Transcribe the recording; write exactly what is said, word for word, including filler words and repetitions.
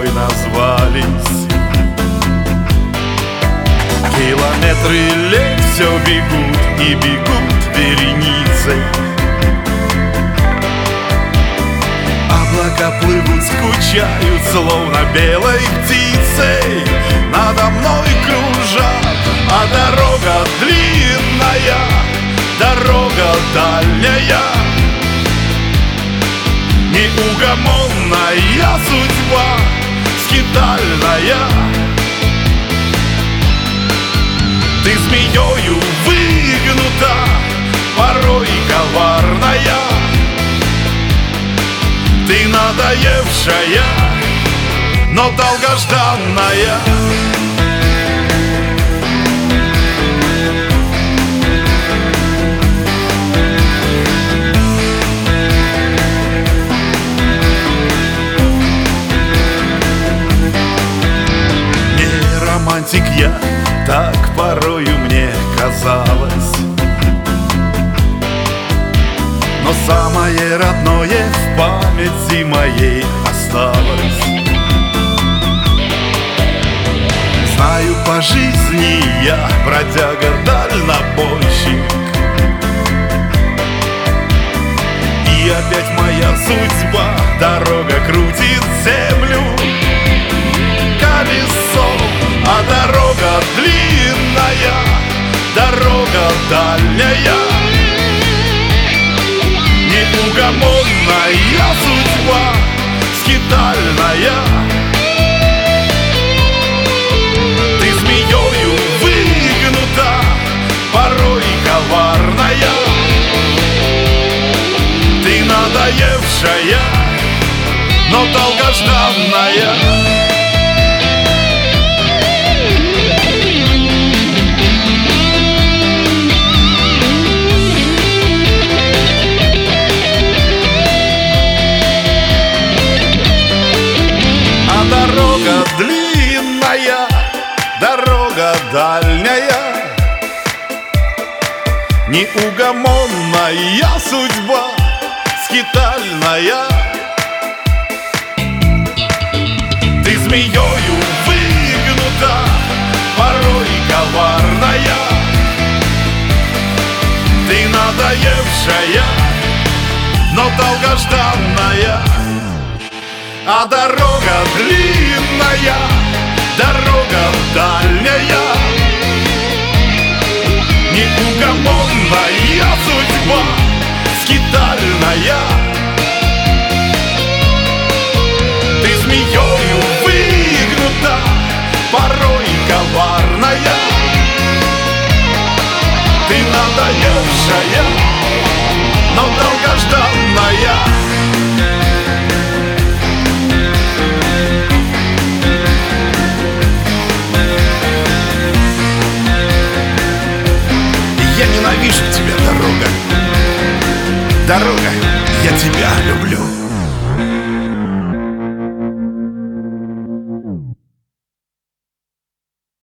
назвались. Километры лет все бегут и бегут вереницей. Облака плывут, скучают, словно белой птицей. Надо мной кружат, а дорога длинная, дорога дальняя. Неугомонная судьба, скитальная. Ты змеёю выгнута, порой коварная. Ты надоевшая, но долгожданная. Не романтик я, так порою мне казалось, но самое родное в памяти моей осталось. Знаю, по жизни я бродяга-дальнобойщик, и опять моя судьба, дорога крутит землю колесом, а дорога длинная, дорога дальняя. Неугомонная судьба, скитальная. Ты змеёю выгнута, порой коварная. Ты надоевшая, но долгожданная. Дорога длинная, дорога дальняя. Неугомонная судьба, скитальная. Ты змеёю выгнута, порой коварная. Ты надоевшая, но долгожданная. А дорога длинная, дорога дальняя. Неугомонная судьба, скитальная. Ты змеёю выгнута, порой коварная. Ты надоевшая, но долгожданная. Я ненавижу тебя, дорога. Дорога, я тебя люблю.